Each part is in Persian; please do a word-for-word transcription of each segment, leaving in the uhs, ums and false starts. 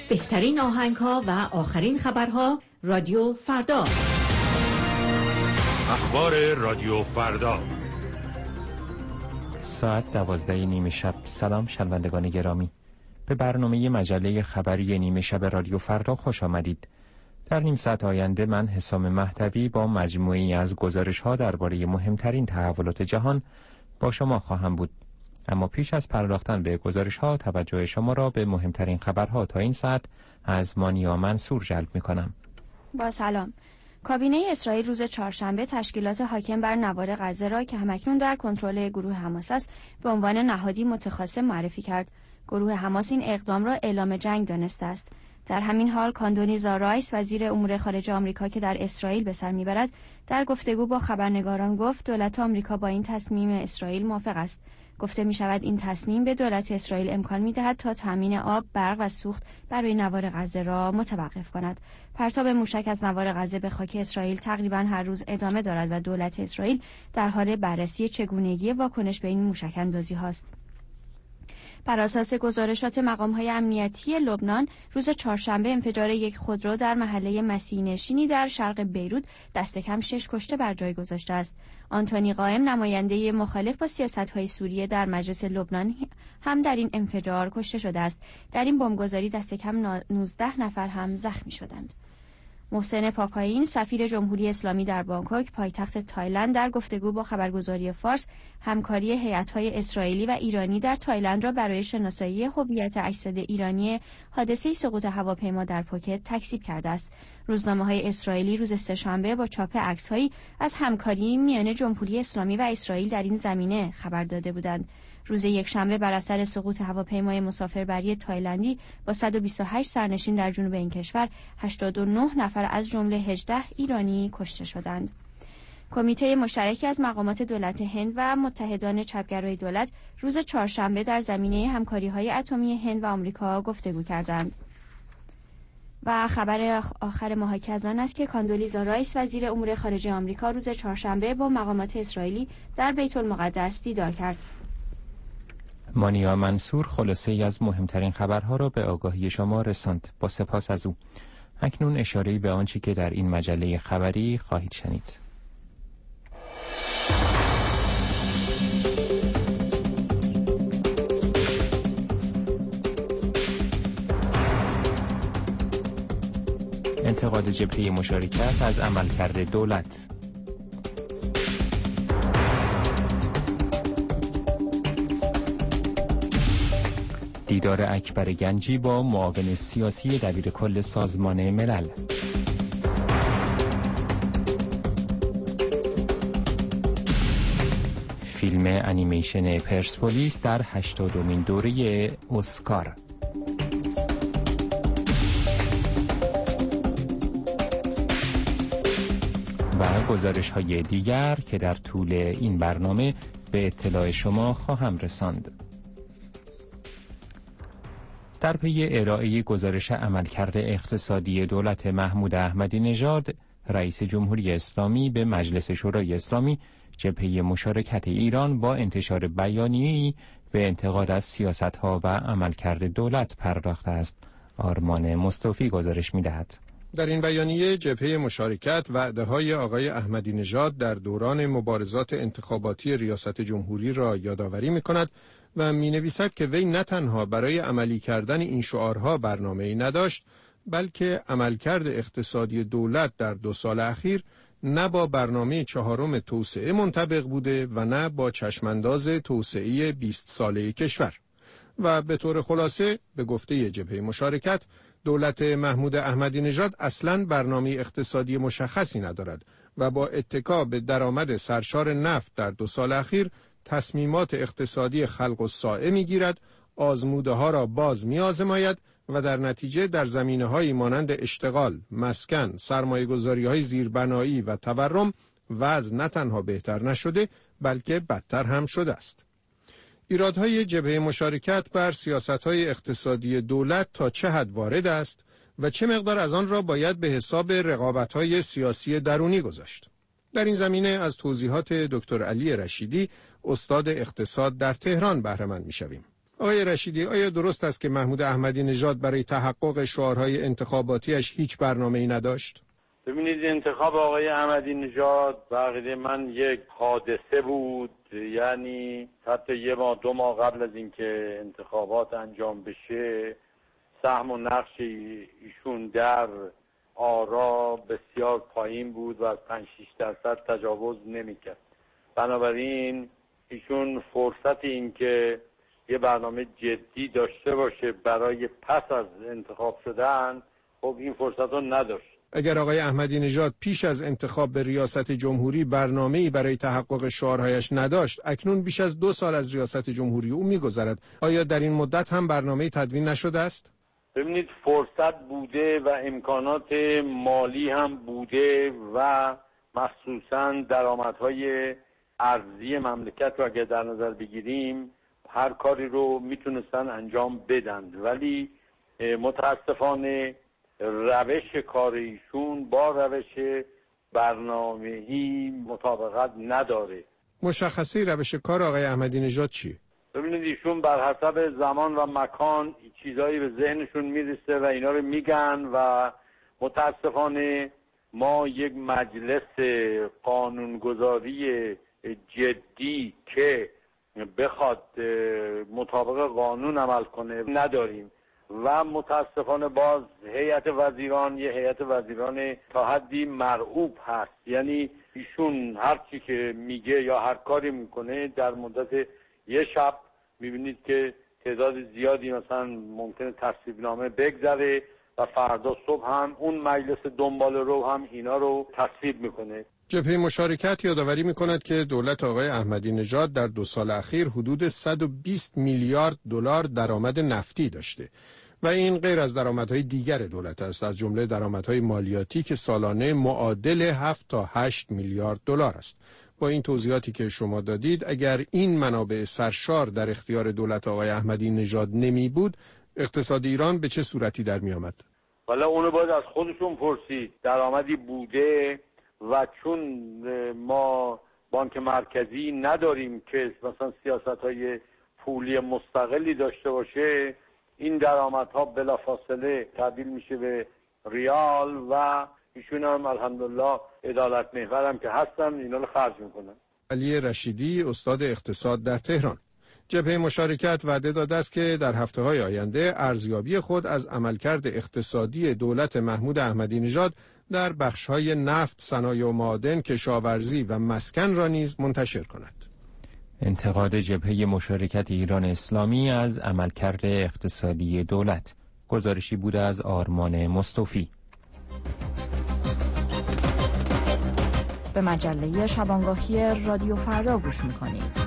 بهترین آهنگ‌ها و آخرین خبرها رادیو فردا. اخبار رادیو فردا ساعت دوازده نیمه شب. سلام شنوندگان گرامی، به برنامه مجله خبری نیمه شب رادیو فردا خوش آمدید. در نیم ساعت آینده من حسام مهدوی با مجموعی از گزارش‌ها درباره مهمترین تحولات جهان با شما خواهم بود. اما پیش از پرداختن به گزارش‌ها توجه شما را به مهمترین خبرها تا این ساعت از مانیا منصور جلب می‌کنم. با سلام. کابینه اسرائیل روز چهارشنبه تشکیلات حاکم بر نوار غزه را که همکنون در کنترل گروه حماس است به عنوان نهادی متخاصم معرفی کرد. گروه حماس این اقدام را اعلام جنگ دانسته است. در همین حال کاندولیزا رایس وزیر امور خارجه آمریکا که در اسرائیل به سر میبرد در گفتگو با خبرنگاران گفت دولت آمریکا با این تصمیم اسرائیل موافق است. گفته می شود این تصمیم به دولت اسرائیل امکان می دهد تا تامین آب، برق و سوخت برای نوار غزه را متوقف کند. پرتاب موشک از نوار غزه به خاک اسرائیل تقریبا هر روز ادامه دارد و دولت اسرائیل در حال بررسی چگونگی واکنش به این موشک اندازی هاست. بر اساس گزارشات مقام‌های امنیتی لبنان روز چهارشنبه انفجار یک خودرو در محله مسیح‌نشینی در شرق بیروت دست کم شش کشته بر جای گذاشته است. آنتونی قائم نماینده مخالف با سیاست‌های سوریه در مجلس لبنان هم در این انفجار کشته شده است. در این بمبگذاری دست کم نوزده نفر هم زخمی شدند. محسن پاکاین سفیر جمهوری اسلامی در بانکوک پایتخت تایلند در گفتگو با خبرگزاری فارس همکاری هیئت‌های اسرائیلی و ایرانی در تایلند را برای شناسایی هویت اجساد ایرانی حادثه سقوط هواپیما در پوکت تکذیب کرده است. روزنامه‌های اسرائیلی روز سه‌شنبه با چاپ عکس‌هایی از همکاری میان جمهوری اسلامی و اسرائیل در این زمینه خبر داده بودند. روز یکشنبه بر اثر سقوط هواپیمای مسافربری تایلندی با صد و بیست و هشت سرنشین در جنوب این کشور هشتاد و نه نفر از جمله هجده ایرانی کشته شدند. کمیته مشترکی از مقامات دولت هند و متحدان چپگرای دولت روز چهارشنبه در زمینه همکاری‌های اتمی هند و آمریکا گفتگو کردند. و خبر آخر محاکه از آن است که کاندولیزا رایس وزیر امور خارجه آمریکا روز چهارشنبه با مقامات اسرائیلی در بیت المقدس دیدار کرد. مانیا منصور خلاصه ای از مهمترین خبرها را به آگاهی شما رساند. با سپاس از او. اکنون اشاره‌ای به آنچه که در این مجله خبری خواهید شنید. انتقاد جبهه مشارکت از عملکرد دولت. دیدار اکبر گنجی با معاون سیاسی دبیرکل سازمان ملل. فیلم انیمیشن پرسپولیس در هشتادمین دوره اسکار. و گزارش‌های دیگر که در طول این برنامه به اطلاع شما خواهم رساند. در پی ارائه گزارش عملکرد اقتصادی دولت محمود احمدی نژاد، رئیس جمهوری اسلامی به مجلس شورای اسلامی جبهه مشارکت ایران با انتشار بیانیه‌ای به انتقاد از سیاست‌ها و عملکرد دولت پرداخته است. آرمان مصطفی گزارش می‌دهد. در این بیانیه جبهه مشارکت وعده‌های آقای احمدی نژاد در دوران مبارزات انتخاباتی ریاست جمهوری را یادآوری می‌کند و می‌نویسد که وی نه تنها برای عملی کردن این شعارها برنامه‌ای نداشت، بلکه عملکرد اقتصادی دولت در دو سال اخیر نه با برنامه چهارم توسعه منطبق بوده و نه با چشمانداز توسعه بیست ساله کشور. و به طور خلاصه به گفته جبهه مشارکت، دولت محمود احمدی نژاد اصلاً برنامه اقتصادی مشخصی ندارد و با اتکا به درآمد سرشار نفت در دو سال اخیر تصمیمات اقتصادی خلق الساعه میگیرد، آزموده ها را باز می آزماید و در نتیجه در زمینه‌هایی مانند اشتغال، مسکن، سرمایه‌گذاری‌های زیربنایی و تورم وضع نه تنها بهتر نشده بلکه بدتر هم شده است. ایرادهای جبهه مشارکت بر سیاست‌های اقتصادی دولت تا چه حد وارد است و چه مقدار از آن را باید به حساب رقابت‌های سیاسی درونی گذاشت؟ در این زمینه از توضیحات دکتر علی رشیدی، استاد اقتصاد در تهران بهره مند می‌شویم. آقای رشیدی، آیا درست است که محمود احمدی نژاد برای تحقق شعارهای انتخاباتیش هیچ برنامه‌ای نداشت؟ ببینید، انتخاب آقای احمدی نژاد به عقیده من یک حادثه بود. یعنی حتی یه ماه دو ماه قبل از اینکه انتخابات انجام بشه سهم و نقش ایشون در آرا بسیار پایین بود و از پنج شش درصد تجاوز نمی‌کرد. بنابراین ایشون فرصت این که یه برنامه جدی داشته باشه برای پس از انتخاب شدن، خب این فرصت رو نداشت. اگر آقای احمدی نژاد پیش از انتخاب به ریاست جمهوری برنامه‌ای برای تحقق شعارهایش نداشت، اکنون بیش از دو سال از ریاست جمهوری او می‌گذرد. آیا در این مدت هم برنامه‌ای تدوین نشده است؟ ببینید، فرصت بوده و امکانات مالی هم بوده و مخصوصاً درآمدهای ارزی مملکت رو اگر در نظر بگیریم هر کاری رو میتونستن انجام بدن، ولی متاسفانه روش کار ایشون با روش برنامه‌ای مطابقت نداره. مشخصه روش کار آقای احمدی نژاد چیه؟ ببینید، ایشون بر حسب زمان و مکان چیزایی به ذهنشون میرسه و اینا رو میگن و متاسفانه ما یک مجلس قانونگذاری جدی که بخواد مطابق قانون عمل کنه نداریم و متاسفانه باز هیئت وزیران یه هیئت وزیران تا حدی مرعوب هست. یعنی ایشون هر چی که میگه یا هر کاری میکنه در مدت یه شب میبینید که تعداد زیادی مثلا ممکنه تصویبنامه بگذره و فردا صبح هم اون مجلس دنبال رو هم اینا رو تصویب میکنه. جبهه مشارکت یادآوری میکند که دولت آقای احمدی نژاد در دو سال اخیر حدود صد و بیست میلیارد دلار درآمد نفتی داشته و این غیر از درآمدهای دیگر دولت است، از جمله درآمدهای مالیاتی که سالانه معادل هفت تا هشت میلیارد دلار است. با این توضیحاتی که شما دادید، اگر این منابع سرشار در اختیار دولت آقای احمدی نژاد نمی بود، اقتصاد ایران به چه صورتی در می آمد؟ والا اونو باید از خودشون پرسید. درآمدی بوده و چون ما بانک مرکزی نداریم که مثلا سیاست‌های پولی مستقلی داشته باشه، این درآمدها بلافاصله تبدیل میشه به ریال و ایشون هم الحمدلله عدالت محور هم که هستن اینا رو خرج میکنن. علی رشیدی، استاد اقتصاد در تهران. جبهه مشارکت وعده داده است که در هفته‌های آینده ارزیابی خود از عملکرد اقتصادی دولت محمود احمدی نژاد در بخش‌های نفت، صنایع و معادن، کشاورزی و مسکن را نیز منتشر کند. انتقاد جبهه مشارکت ایران اسلامی از عملکرد اقتصادی دولت. گزارشی بوده از آرمان مصطفی. به مجله شبانگاهی رادیو فردا گوش می‌کنید.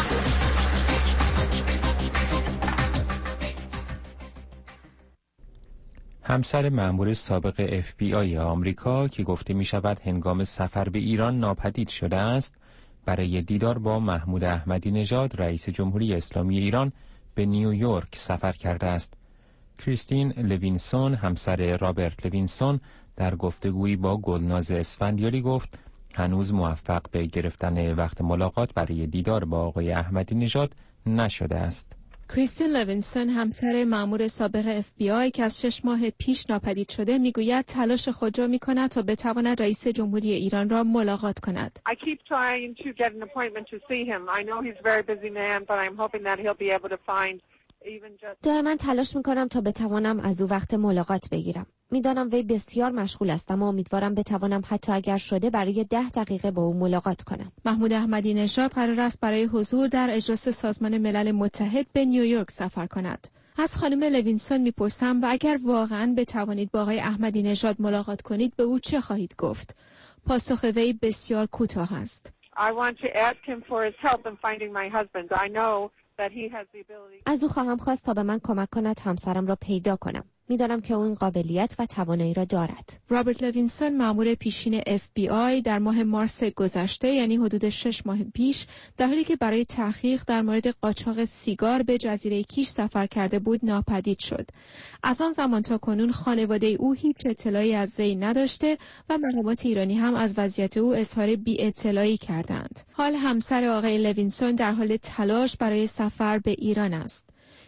همسر مأمور سابق اف بی آی آمریکا که گفته می شود هنگام سفر به ایران ناپدید شده است، برای دیدار با محمود احمدی نژاد رئیس جمهوری اسلامی ایران به نیویورک سفر کرده است. کریستین لوینسون، همسر رابرت لوینسون، در گفتگویی با گلناز اسفندیاری گفت هنوز موفق به گرفتن وقت ملاقات برای دیدار با آقای احمدی نژاد نشده است. کریستین لوینسون، همسر مأمور سابق اف بی آی که از شش ماه پیش ناپدید شده، میگوید تلاش خود را میکند تا بتواند رئیس جمهوری ایران را ملاقات کند. I keep trying to get an appointment to see him. I know he's a very busy man, but I'm hoping that he'll be able to find even just دائما تلاش میکنم تا بتوانم از او وقت ملاقات بگیرم. میدانم وی بسیار مشغول است، اما امیدوارم بتوانم حتی اگر شده برای ده دقیقه با او ملاقات کنم. محمود احمدی نژاد قرار است برای حضور در اجلاس سازمان ملل متحد به نیویورک سفر کند. از خانم لوینسون میپرسم و اگر واقعاً بتوانید با آقای احمدی نژاد ملاقات کنید به او چه خواهید گفت؟ پاسخ وی بسیار کوتاه است. I want to ask him for his help in finding my husband. I know that he has the ability. از او خواهم خواست تا به من کمک کند همسرم را پیدا کنم. میدانم که او این قابلیت و توانایی را دارد. رابرت لوینسون، مأمور پیشین اف بی آی، در ماه مارس گذشته، یعنی حدود شش ماه پیش، در حالی که برای تحقیق در مورد قاچاق سیگار به جزیره کیش سفر کرده بود ناپدید شد. از آن زمان تا کنون خانواده او هیچ اطلاعی از وی نداشته و مقامات ایرانی هم از وضعیت او اظهار بی اطلاعی کردند. حال همسر آقای لوینسون در حال تلاش برای سفر به ایران است.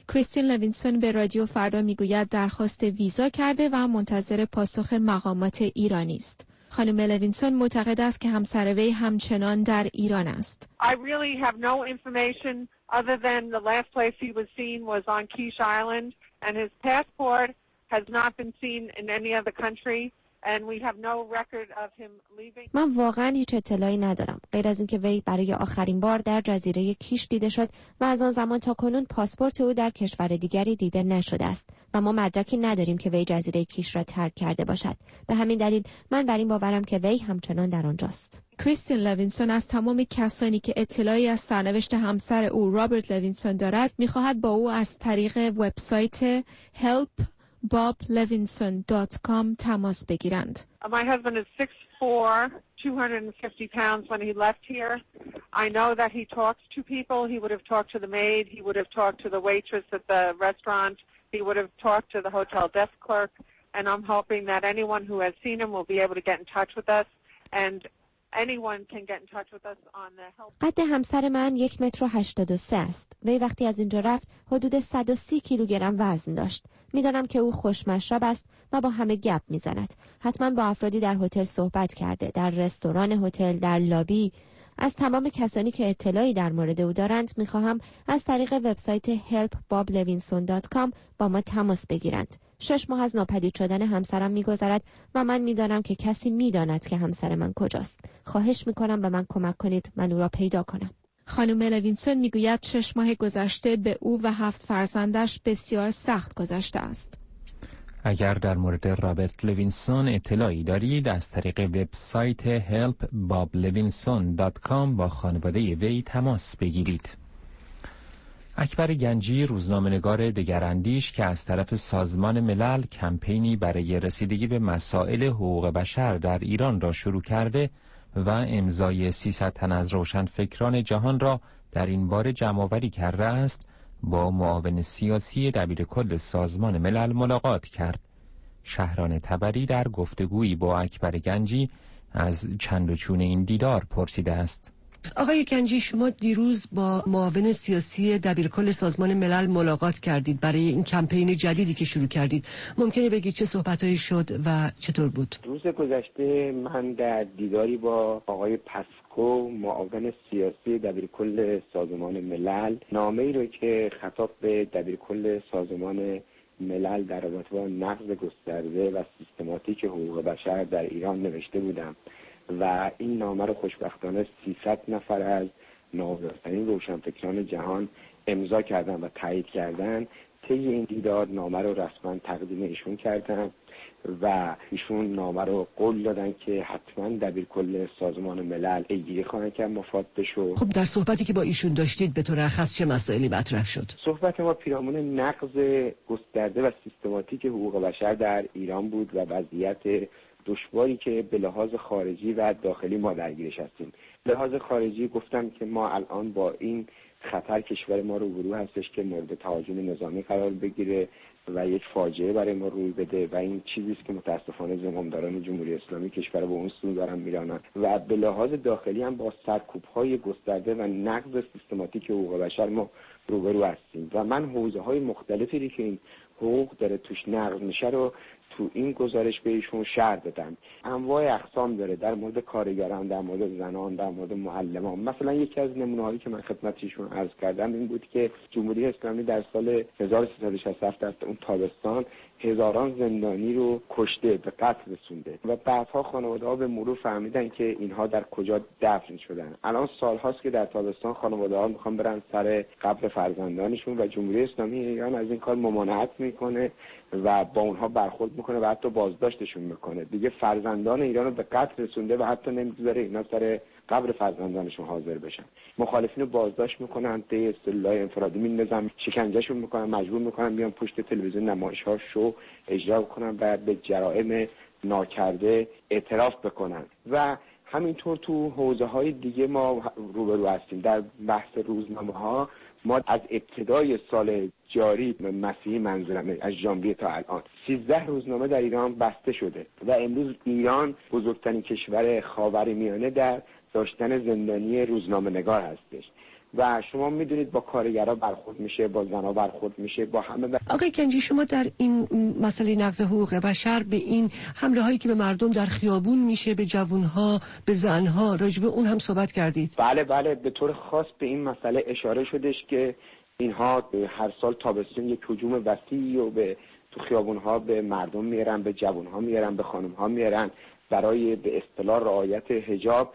کریستین لوینسون به رادیو فردا میگوید درخواست ویزا کرده و منتظر پاسخ مقامات ایرانی است. خانم لوینسون معتقد است که همسر وی همچنان در ایران است. I really have no information other than the last place he was seen was on Quiche Island and his passport has not been seen in any other country and we have no record of him leaving. من واقعا هیچ اطلاعی ندارم غیر از اینکه وی برای آخرین بار در جزیره کیش دیده شد و از آن زمان تا کنون پاسپورت او در کشور دیگری دیده نشده است و ما مدرکی نداریم که وی جزیره کیش را ترک کرده باشد. به همین دلیل من بر این باورم که وی همچنان در آنجاست. کریستین لوینسون از تمام کسانی که اطلاعی از سرنوشت همسر او رابرت لوینسون دارد می‌خواهد با او از طریق وبسایت help bob levinson dot com تماس بگیرند. My husband is six foot four, two hundred fifty pounds when he left here. I know that he talks to people. He would have talked to the maid. He would have talked to the waitress at the restaurant. He would have talked to the hotel desk clerk. And I'm hoping that anyone who has seen him will be able to get in touch with us. And anyone can get in touch with us on the help. قد همسر من یک متر و هشتاد و سه است. وی وقتی از اینجا رفت حدود صد و سی کیلوگرم وزن داشت. میدانم که او خوشمشرب است و با همه گپ میزند. حتما با افرادی در هتل صحبت کرده، در رستوران هتل، در لابی. از تمام کسانی که اطلاعی در مورد او دارند میخواهم از طریق وبسایت help bob levinson dot com با ما تماس بگیرند. شش ماه از ناپدید شدن همسرم میگذرد و من میدانم که کسی میداند که همسر من کجاست. خواهش میکنم به من کمک کنید من او را پیدا کنم. خانم لوینسون میگوید شش ماه گذشته به او و هفت فرزندش بسیار سخت گذشته است. اگر در مورد رابرت لوینسون اطلاعی دارید از طریق وبسایت help bob levinson dot com با خانواده وی تماس بگیرید. اکبر گنجی روزنامه‌نگار دگراندیش که از طرف سازمان ملل کمپینی برای رسیدگی به مسائل حقوق بشر در ایران را شروع کرده و امضای سیصد تن از روشنفکران جهان را در این باره جمع‌آوری کرده است، با معاون سیاسی دبیرکل سازمان ملل ملاقات کرد. شهران تبری در گفتگویی با اکبر گنجی از چند و چون این دیدار پرسیده است. آقای گنجی، شما دیروز با معاون سیاسی دبیرکل سازمان ملل ملاقات کردید برای این کمپین جدیدی که شروع کردید. ممکنه بگید چه صحبتایی شد و چطور بود؟ روز گذشته من در دیداری با آقای پسکو معاون سیاسی دبیرکل سازمان ملل نامه‌ای رو که خطاب به دبیرکل سازمان ملل در رابطه با نقض گسترده و سیستماتیک حقوق بشر در ایران نوشته بودم و این نامه رو خوشبختانه سیصد نفر از نام‌آورترین روشنفکران جهان امضا کردن و تایید کردن. طی این دیدار نامه رو رسما تقدیم ایشون کردم و ایشون نامه رو قول دادن که حتما دبیرکل سازمان ملل پیگیری خواهند کرد مفاد بشو. خب در صحبتی که با ایشون داشتید به طور خاص چه مسائلی مطرح شد؟ صحبت ما پیرامون نقض گسترده و سیستماتیک حقوق بشر در ایران بود و وضعیت دشواری که به لحاظ خارجی و داخلی ما درگیرش هستیم. به لحاظ خارجی گفتم که ما الان با این خطر کشور ما رو روبرو هستش که مورد تهاجم نظامی قرار بگیره و یک فاجعه برای ما روی بده و این چیزی است که متاسفانه زمامداران جمهوری اسلامی کشور رو به اون سو دارن میرانن و به لحاظ داخلی هم با سرکوب‌های گسترده و نقض سیستماتیک حقوق بشر ما روبرو هستیم و من حوزه‌های مختلفی که این حقوق داره توش نقض میشه رو تو این گزارش به ایشون شرح دادم. انواع اقسام داره، در مورد کارگران، در مورد زنان، در مورد معلمان. مثلا یکی از نمونه‌هایی که من خدمت ایشون عرض کردم این بود که جمهوری اسلامی در سال هزار و سیصد و شصت و هفت در اون تابستان هزاران زندانی رو کشته، به قتل رسونده و بعدها خانواده‌ها به مرور فهمیدن که اینها در کجا دفن شدن. الان سال‌هاست که در تابستان خانواده‌ها میخوان برن سر قبر فرزندانشون و جمهوری اسلامی ایران از این کار ممانعت میکنه و با اونها برخورد میکنه و حتی بازداشتشون میکنه. دیگه فرزندان ایران رو به قتل رسونده و حتی نمیگذاره اینا سر قبر فرزندانشون حاضر بشن. مخالفین رو بازداشت میکنن، طی اصطلاح انفرادی میندازن، شکنجهشون میکنن، مجبور میکنن بیان پشت تلویزیون نمایش‌ها شو اجرا کنن و به جرائم ناکرده اعتراف بکنن و همینطور تو حوزه‌های دیگه ما روبرو هستیم. در بحث روزنامه‌ها ما از ابتدای سال جاری مسیحی منظورمه از ژانویه تا الان سیزده روزنامه در ایران بسته شده و امروز ایران بزرگترین کشور خاورمیانه در داشتن زندانی روزنامه‌نگار هستش و شما میدونید با کارگرها برخورد میشه، با زنها برخورد میشه، با همه بر... آقای گنجی، شما در این مسئله نقض حقوق بشر به این حمله هایی که به مردم در خیابون میشه، به جوانها، به زنها، راجع به اون هم صحبت کردید؟ بله بله، به طور خاص به این مسئله اشاره شدش که اینها هر سال تابستون یک هجوم وسیعی و به تو خیابونها به مردم میارن، به جوانها میارن، به خانمها میارن برای به اصطلاح رعایت حجاب.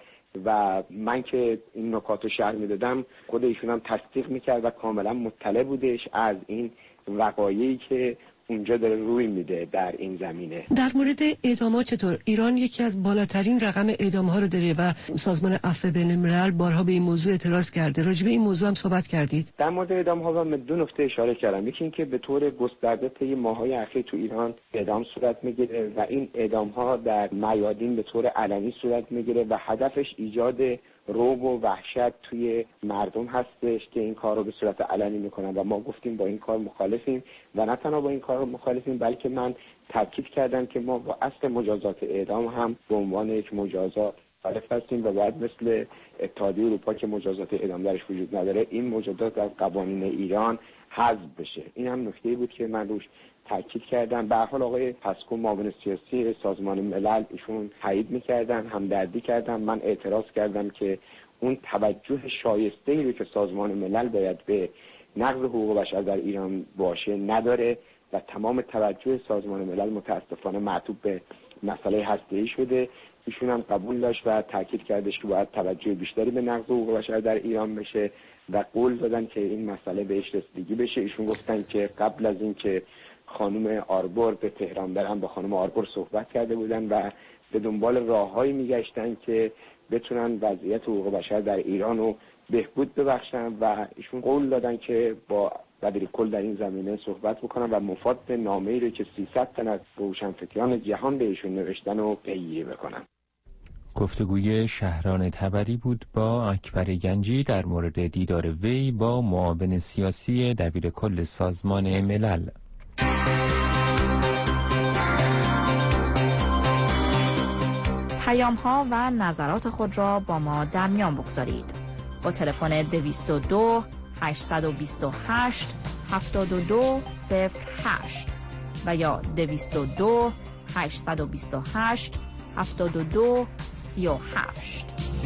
و من که این نکات رو شرح میدادم خود ایشون هم تصدیق میکرد و کاملا مطلع بودش از این وقایعی که اونجا داره روی میده در این زمینه. در مورد اعدامات چطور؟ ایران یکی از بالاترین رقم اعدام ها رو داره و سازمان عفو بین الملل بارها به این موضوع اعتراض کرده. راجع به این موضوع هم صحبت کردید؟ در مورد اعدام ها و دو نکته اشاره کردم. یکی اینکه به طور گسترده طی ماه‌های اخیر تو ایران اعدام صورت میگیره و این اعدام ها در میادین به طور علنی صورت میگیره و هدفش ایجاد رعب و وحشت توی مردم هستش که این کار رو به صورت علنی میکنن و ما گفتیم با این کار مخالفیم و نه تنها با این کار مخالفیم بلکه من تاکید کردم که ما با اصل مجازات اعدام هم به عنوان یک مجازات مخالف هستیم و باید مثل اتحادیه اروپا که مجازات اعدام درش وجود نداره این مجازات از قوانین ایران حذف بشه. این هم نکته‌ای بود که من روش تاکید کردم. به هر حال آقای پسکو معاون سیاسی سازمان ملل ایشون تایید می‌کردن، همدردی کردن. من اعتراض کردم که اون توجه شایسته‌ای رو که سازمان ملل باید به نقض حقوق بشر در ایران باشه نداره و تمام توجه سازمان ملل متاسفانه معطوف به مسئله هسته‌ای شده. ایشون هم قبول داشت و تاکید کردش که باید توجه بیشتری به نقض حقوق بشر در ایران بشه و قول دادن که این مسئله بهش رسیدگی بشه. ایشون گفتن که قبل از این که خانم آربور به تهران برن با خانم آربور صحبت کرده بودن و به دنبال راههایی میگشتن که بتونن وضعیت حقوق بشر در ایران رو بهبود ببخشن و ایشون قول دادن که با مدیر کل در این زمینه صحبت بکنن و مفاد نامه‌ای رو که سیصد تن از روشنفکران جهان بهشون نوشتن و پیگیری بکنن. گفتگوی شهران تبری بود با اکبر گنجی در مورد دیدار وی با معاون سیاسی دبیر کل سازمان ملل. پیام ها و نظرات خود را با ما در میان بگذارید. با تلفن دویست و دو هشتصد و بیست و هشت هفتاد و دو صفر هشت و یا دویست و دو هشتصد و بیست و هشت هفتاد و دو سی و هشت.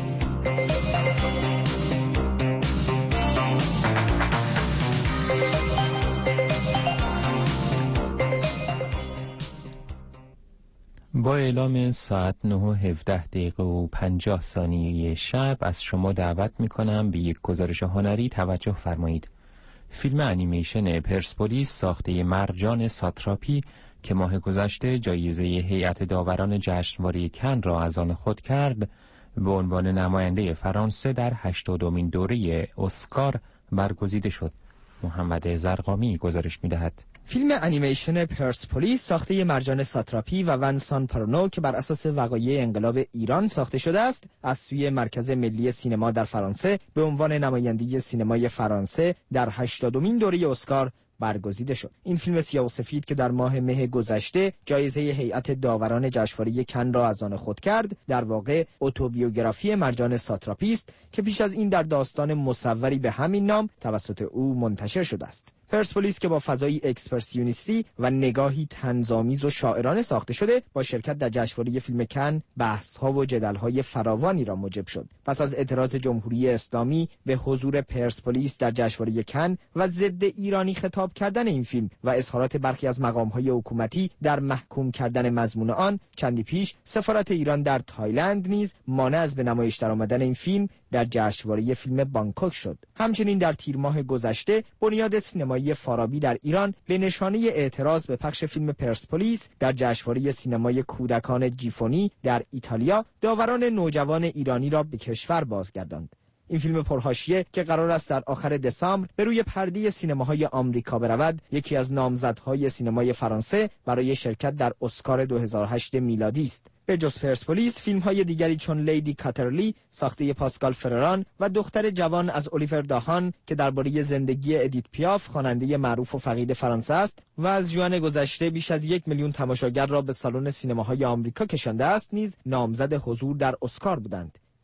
با اعلام ساعت نه و هفده دقیقه و پنجاه ثانیه شب از شما دعوت میکنم به یک گزارش هنری توجه فرمایید. فیلم انیمیشن پرسپولیس ساخته مرجان ساتراپی که ماه گذشته جایزه هیئت داوران جشنواره کن را از آن خود کرد، به عنوان نماینده فرانسه در هشتادمین دوره اسکار برگزیده شد. محمد زرقامی گزارش می‌دهد. فیلم انیمیشن پرسپولیس ساخته مرجان ساتراپی و ونسان پرونو که بر اساس وقایع انقلاب ایران ساخته شده است، از سوی مرکز ملی سینما در فرانسه به عنوان نماینده سینمای فرانسه در هشتادمین دوره اسکار برگزیده شد. این فیلم سیاه و سفید که در ماه مه گذشته جایزه هیئت داوران جشنواره کن را از آن خود کرد، در واقع اتوبیوگرافی مرجان ساتراپی است که پیش از این در داستان مصوری به همین نام توسط او منتشر شده است. پرسپولیس که با فضایی اکسپرسیونیستی و نگاهی طنزآمیز و شاعرانه ساخته شده، با شرکت در جشنواره فیلم کن بحث‌ها و جدل‌های فراوانی را موجب شد. پس از اعتراض جمهوری اسلامی به حضور پرسپولیس در جشنواره کن و ضد ایرانی خطاب کردن این فیلم و اظهارات برخی از مقام‌های حکومتی در محکوم کردن مضمون آن، چندی پیش سفارت ایران در تایلند نیز مانع از به نمایش درآمدن این فیلم در جشنواره فیلم بانکوک شد. همچنین در تیر ماه گذشته بنیاد سینمایی فارابی در ایران به نشانه اعتراض به پخش فیلم پرسپولیس در جشنواره سینمای کودکان جیفونی در ایتالیا داوران نوجوان ایرانی را به کشور بازگرداند. این فیلم پرحاشیه که قرار است در آخر دسامبر به روی پرده سینماهای آمریکا برود، یکی از نامزدهای سینمای فرانسه برای شرکت در اسکار دو هزار و هشت میلادی است. به جز پرسپولیس، فیلم‌های دیگری چون لیدی کاترلی ساخته پاسکال فرران و دختر جوان از الیور داهان که درباره زندگی ادیت پیاف خواننده معروف و فقید فرانسه است و از ژوئن گذشته بیش از یک میلیون تماشاگر را به سالن سینماهای آمریکا کشانده است، نیز نامزد حضور در اسکار بودند.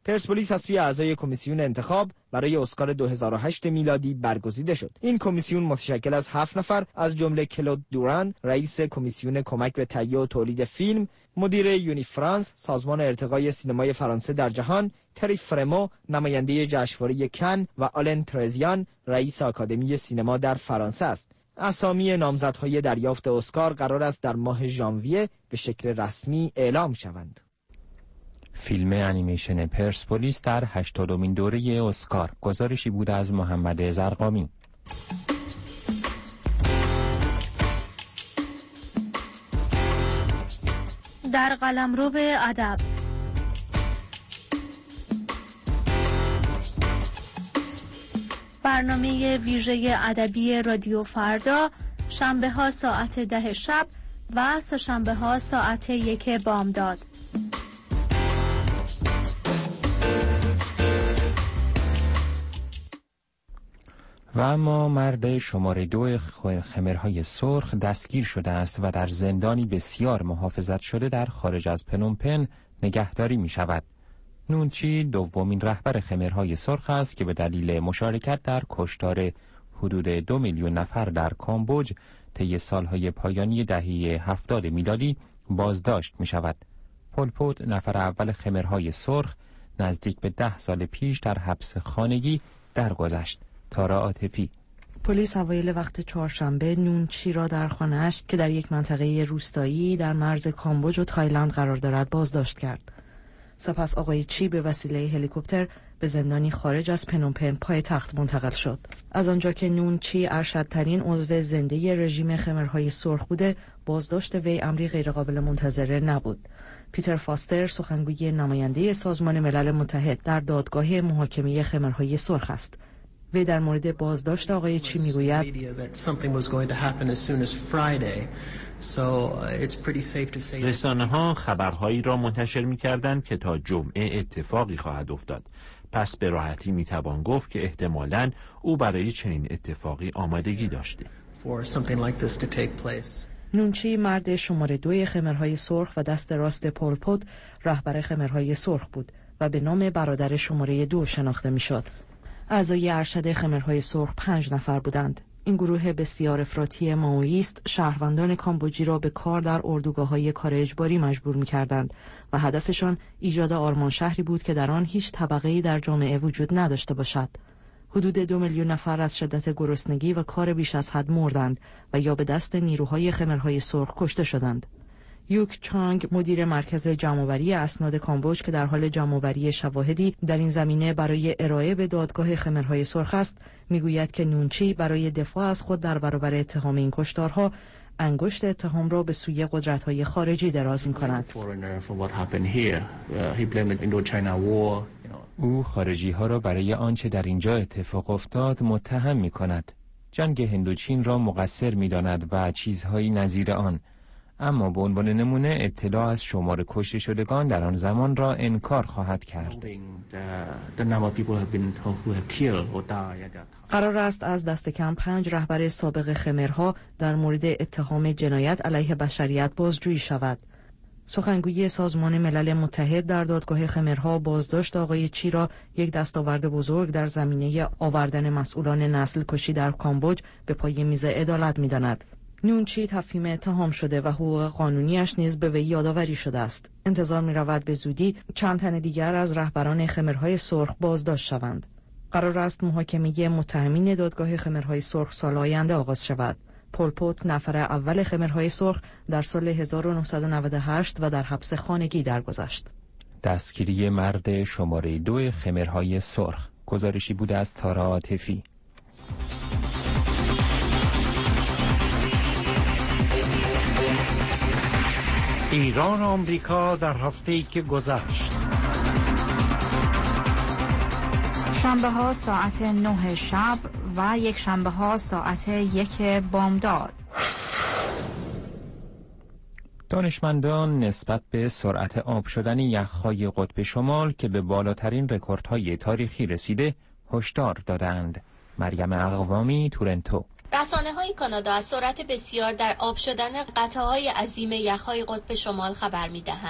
پرسپولیس از سوی اعضای کمیسیون انتخاب برای اسکار دو هزار و هشت میلادی برگزیده شد. این کمیسیون متشکل از هفت نفر از جمله کلود دوران، رئیس کمیسیون کمک به تهیه و تولید فیلم، مدیر یونی فرانس، سازمان ارتقای سینمای فرانسه در جهان، تری فرمو، نماینده جشنواره کن و آلن ترزیان، رئیس آکادمی سینما در فرانسه است. اسامی نامزدهای دریافت اسکار قرار است در ماه ژانویه به شکل رسمی اعلام شوند. فیلم انیمیشن پرسپولیس در هشتادمین دوره اسکار. گزارشی بود از محمد زرقامی. در قلمرو ادب برنامه ویژه ادبی رادیو فردا، شنبه ها ساعت ده شب و سه شنبه ها ساعت یک بامداد. و اما مرد شماره دو خمرهای سرخ دستگیر شده است و در زندانی بسیار محافظت شده در خارج از پنومپن نگهداری می شود. نونچی دومین رهبر خمرهای سرخ است که به دلیل مشارکت در کشتار حدود دو میلیون نفر در کامبوج طی سالهای پایانی دهه هفتاد میلادی بازداشت می شود. پل پوت نفر اول خمرهای سرخ نزدیک به ده سال پیش در حبس خانگی درگذشت. تارا عاطفی. پلیس اوایل وقت چهارشنبه نونچی را در خانه‌اش که در یک منطقه روستایی در مرز کامبوج و تایلند قرار دارد بازداشت کرد. سپس آقای چی به وسیله هلیکوپتر به زندانی خارج از پنومپن پایتخت منتقل شد. از آنجا که نونچی ارشدترین عضو زنده رژیم خمرهای سرخ بوده، بازداشت وی امری غیرقابل منتظره نبود. پیتر فاستر سخنگوی نماینده سازمان ملل متحد در دادگاه محاکمه خمرهای سرخ است. وی در مورد بازداشت آقای چی میگوید رسانه ها خبرهایی را منتشر می کردند که تا جمعه اتفاقی خواهد افتاد. پس به راحتی می توان گفت که احتمالاً او برای چنین اتفاقی آمادگی داشته. نونچی مرد شماره دوی خمرهای سرخ و دست راست پل پوت رهبر خمرهای سرخ بود و به نام برادر شماره دو شناخته می شد. اعضای ارشد خمرهای سرخ پنج نفر بودند. این گروه بسیار افراطی مائویست شهروندان کامبوجی را به کار در اردوگاه‌های کار اجباری مجبور می‌کردند و هدفشان ایجاد آرمان شهری بود که در آن هیچ طبقه‌ای در جامعه وجود نداشته باشد. حدود دو میلیون نفر از شدت گرسنگی و کار بیش از حد مردند و یا به دست نیروهای خمرهای سرخ کشته شدند. یوک چانگ مدیر مرکز جمع‌آوری اسناد کامبوج که در حال جمع‌آوری شواهدی در این زمینه برای ارائه به دادگاه خمرهای سرخ است، میگوید که نونچی برای دفاع از خود در برابر اتهام این کشتارها انگشت اتهام را به سوی قدرت‌های خارجی دراز می‌کند. او خارجی‌ها را برای آنچه در اینجا اتفاق افتاد متهم می‌کند. جنگ هندوچین را مقصر می‌داند و چیزهایی نظیر آن. اما به عنوان نمونه اطلاع از شمار کشته شدگان در آن زمان را انکار خواهد کرد. قرار است از دست کم پنج رهبر سابق خمرها در مورد اتهام جنایت علیه بشریت بازجویی شود. سخنگوی سازمان ملل متحد در دادگاه خمرها بازداشت آقای چی را یک دستاورد بزرگ در زمینه آوردن مسئولان نسل کشی در کامبوج به پای میز عدالت می‌داند. نونچی تفهیم اتهام شده و حقوق قانونیش نیز به وی یادآوری شده است. انتظار می رود به زودی چند تن دیگر از رهبران خمرهای سرخ بازداشت شوند. قرار است محاکمه متهمین دادگاه خمرهای سرخ سال آینده آغاز شود. پل پوت نفر اول خمرهای سرخ در سال هزار و نهصد و نود و هشت و در حبس خانگی درگذشت. دستگیری مرد شماره دو خمرهای سرخ. گزارشی بود از تارا عاطفی. ایران و آمریکا در هفته‌ای که گذشت. شنبه ها ساعت نه شب و یک شنبه ها ساعت یک بامداد. دانشمندان نسبت به سرعت آب شدن یخ‌های قطب شمال که به بالاترین رکوردهای تاریخی رسیده هشدار دادند. مریم اقوامی، تورنتو. رسانه‌های کانادا از سرعت بسیار در آب شدن قطعه‌های عظیم یخ‌های قطب شمال خبر می‌دهند.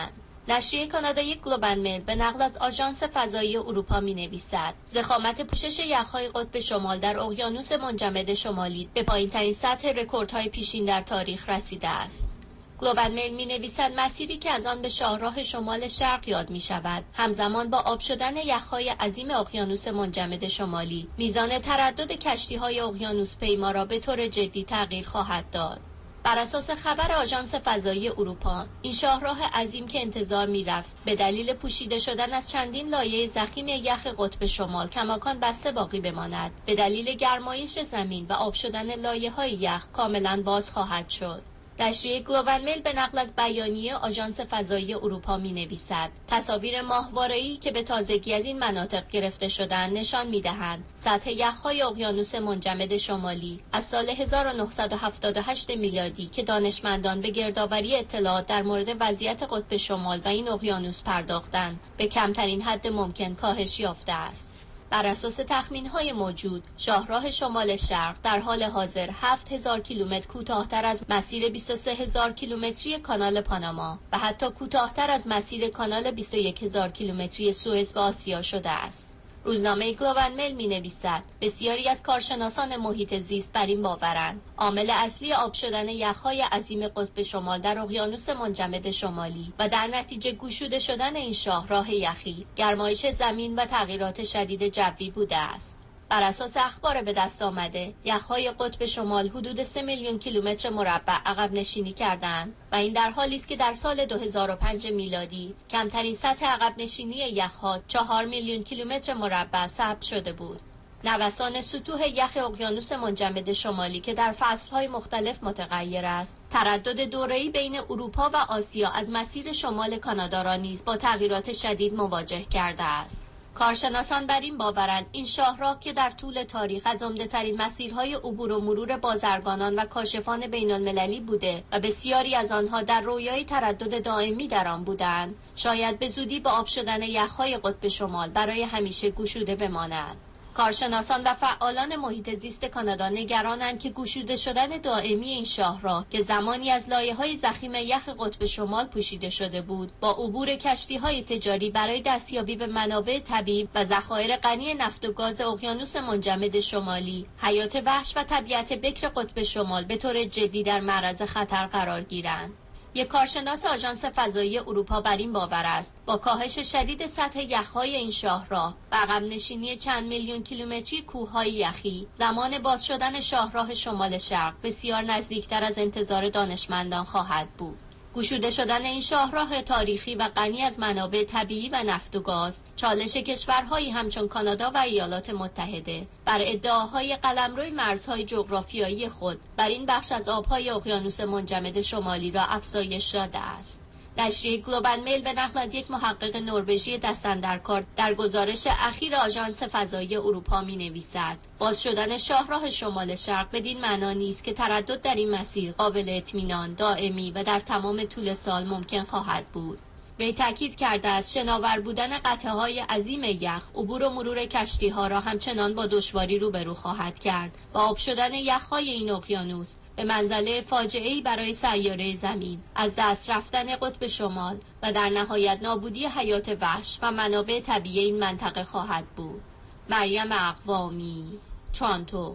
نشریه کانادایی گلوبال میل به نقل از آژانس فضایی اروپا می‌نویسد ضخامت پوشش یخ‌های قطب شمال در اقیانوس منجمد شمالی به پایین‌ترین سطح رکوردهای پیشین در تاریخ رسیده است. گلوبال میل می‌نویسد مسیری که از آن به شاهراه شمال شرق یاد می‌شود، همزمان با آب شدن یخ‌های عظیم اقیانوس منجمد شمالی، میزان تردد کشتی‌های اقیانوس پیما را به طور جدی تغییر خواهد داد. بر اساس خبر آژانس فضایی اروپا، این شاهراه عظیم که انتظار می‌رفت به دلیل پوشیده شدن از چندین لایه ضخیم یخ قطب شمال کماکان بسته باقی بماند، به دلیل گرمایش زمین و آب شدن لایه‌های یخ کاملاً باز خواهد شد. نشریه گلوبال میل به نقل از بیانیه آژانس فضایی اروپا می‌نویسد تصاویر ماهواره‌ای که به تازگی از این مناطق گرفته شدند نشان می‌دهند سطح یخ‌های اقیانوس منجمد شمالی از سال هزار و نهصد و هفتاد و هشت میلادی که دانشمندان به گردآوری اطلاعات در مورد وضعیت قطب شمال و این اقیانوس پرداختند به کمترین حد ممکن کاهش یافته است. بر اساس تخمین‌های موجود، شاهراه شمال شرق در حال حاضر هفت هزار کیلومتر کوتاه‌تر از مسیر بیست و سه هزار کیلومتری کانال پاناما و حتی کوتاه‌تر از مسیر کانال بیست و یک هزار کیلومتری سوئز و آسیا شده است. روزنامه گلوبال میل می‌نویسد بسیاری از کارشناسان محیط زیست بر این باورند عامل اصلی آب شدن یخ‌های عظیم قطب شمال در اقیانوس منجمد شمالی و در نتیجه گشوده شدن این شاهراه یخی گرمایش زمین و تغییرات شدید جوی بوده است. بر اساس اخبار به دست آمده، یخ‌های قطب شمال حدود سه میلیون کیلومتر مربع عقب نشینی کردند و این در حالی است که در سال دو هزار و پنج میلادی کمترین سطح عقب نشینی یخ‌ها چهار میلیون کیلومتر مربع ثبت شده بود. نوسان سطوح یخ اقیانوس منجمد شمالی که در فصل‌های مختلف متغیر است، تردد دوره‌ای بین اروپا و آسیا از مسیر شمال کانادا را نیز با تغییرات شدید مواجه کرده است. کارشناسان بر این باورند این شاهراه که در طول تاریخ از عمده‌ترین مسیرهای عبور و مرور بازرگانان و کاشفان بین‌المللی بوده و بسیاری از آنها در رویای تردد دائمی در آن بودند، شاید به زودی با آب شدن یخ‌های قطب شمال برای همیشه گشوده بماند. کارشناسان و فعالان محیط زیست کانادا نگرانند که گشوده شدن دائمی این شاهراه که زمانی از لایه‌های ضخیم یخ قطب شمال پوشیده شده بود، با عبور کشتی‌های تجاری برای دستیابی به منابع طبیعی و ذخایر غنی نفت و گاز اقیانوس منجمد شمالی، حیات وحش و طبیعت بکر قطب شمال به طور جدی در معرض خطر قرار گیرند. یک کارشناس آژانس فضایی اروپا بر این باور است با کاهش شدید سطح یخ‌های این شاهراه و عقب نشینی چند میلیون کیلومتری کوههای یخی، زمان باز شدن شاهراه شمال شرق بسیار نزدیکتر از انتظار دانشمندان خواهد بود. گشوده شدن این شاهراه تاریخی و غنی از منابع طبیعی و نفت و گاز، چالش کشورهایی همچون کانادا و ایالات متحده بر ادعاهای قلمروی مرزهای جغرافیایی خود بر این بخش از آبهای اقیانوس منجمد شمالی را افزایش داده است. نشریه گلوبال میل به نقل از یک محقق نروژی دست‌اندرکار در گزارش اخیر آژانس فضایی اروپا می‌نویسد باز شدن شاهراه شمال شرق بدین معنا نیست که تردد در این مسیر قابل اطمینان، دائمی و در تمام طول سال ممکن خواهد بود. وی تاکید کرده است شناور بودن قطعه‌های عظیم یخ عبور و مرور کشتی‌ها را همچنان با دشواری روبرو خواهد کرد و آب شدن یخ‌های این اقیانوس به منزله فاجعه‌ای برای سیاره زمین، از دست رفتن قطب شمال و در نهایت نابودی حیات وحش و منابع طبیعی این منطقه خواهد بود. مریم اقوامی، تورنتو.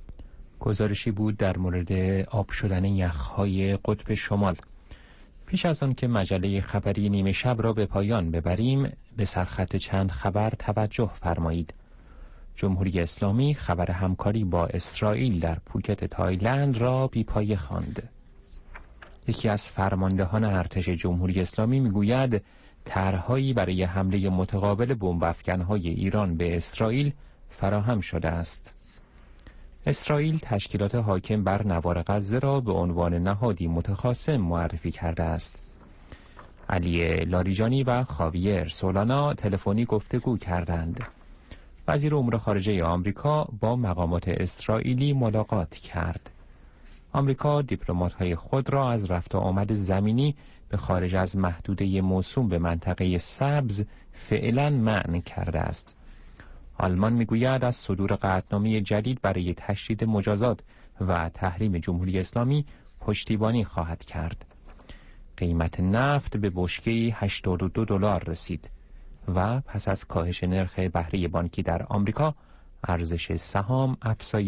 گزارشی بود در مورد آب شدن یخ‌های قطب شمال. پیش از آن که مجله خبری نیمه شب را به پایان ببریم، به سرخط چند خبر توجه فرمایید. جمهوری اسلامی خبر همکاری با اسرائیل در پوکت تایلند را بی‌پایه خواند. یکی از فرماندهان ارتش جمهوری اسلامی میگوید طرح‌هایی برای حمله متقابل بمب افکن‌های ایران به اسرائیل فراهم شده است. اسرائیل تشکیلات حاکم بر نوار غزه را به عنوان نهادی متخاصم معرفی کرده است. علی لاریجانی و خاویر سولانا تلفنی گفتگو کردند. وزیر امور خارجه آمریکا با مقامات اسرائیلی ملاقات کرد. آمریکا دیپلمات‌های خود را از رفت و آمد زمینی به خارج از محدوده موسوم به منطقه سبز فعلا منع کرده است. آلمان میگوید از صدور قطعنامه جدید برای تشدید مجازات و تحریم جمهوری اسلامی پشتیبانی خواهد کرد. قیمت نفت به بشکه هشتاد و دو دلار رسید و پس از کاهش نرخ بهره بانکی در آمریکا ارزش سهام افزایش